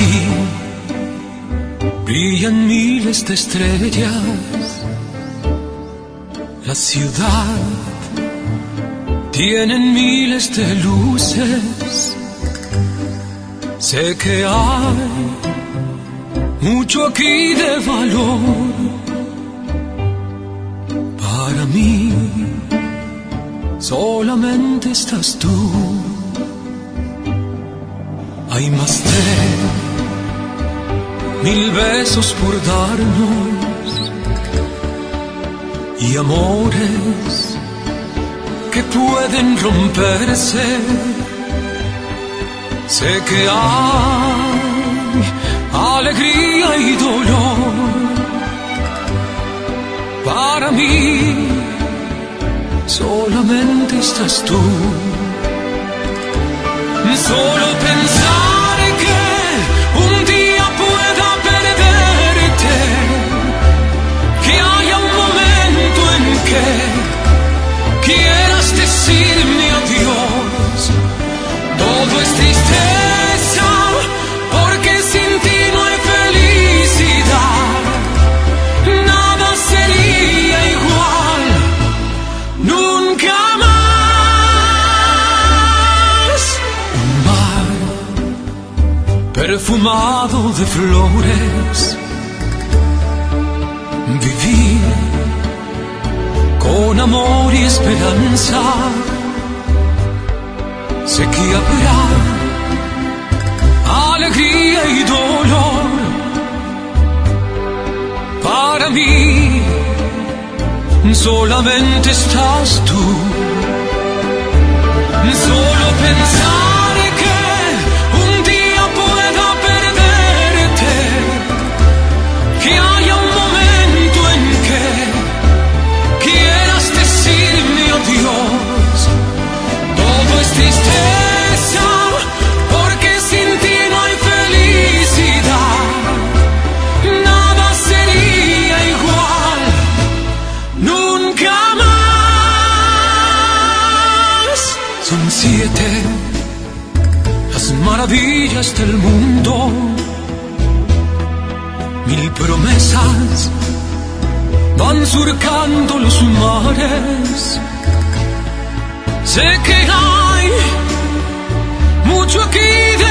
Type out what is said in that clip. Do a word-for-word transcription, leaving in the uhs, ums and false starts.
aquí brillan miles de estrellas. La ciudad tiene miles de luces. Sé que hay mucho aquí de valor. Para mí solamente estás tú. Hay más de mil besos por darnos y amores que pueden romperse. Sé que hay alegría y dolor. Para mí solamente estás tú. Solo pensar que un día pueda perderte, que haya un momento en que quieras decirme adiós. Todo es tristeza, porque sin ti no hay felicidad. Nada sería igual, nunca más. Un mar perfumado de flores. Vivir con amor y esperanza. Sé que habrá alegría y dolor. Para mí solamente estás tú. Solo pensar que un día pueda perderte, que haya un momento en que quieras decirme adiós. Todo es tristeza, porque sin ti no hay felicidad. Nada sería igual, nunca más. Son siete las maravillas del mundo, mil promesas van surcando los mares. Sé que hay mucho aquí de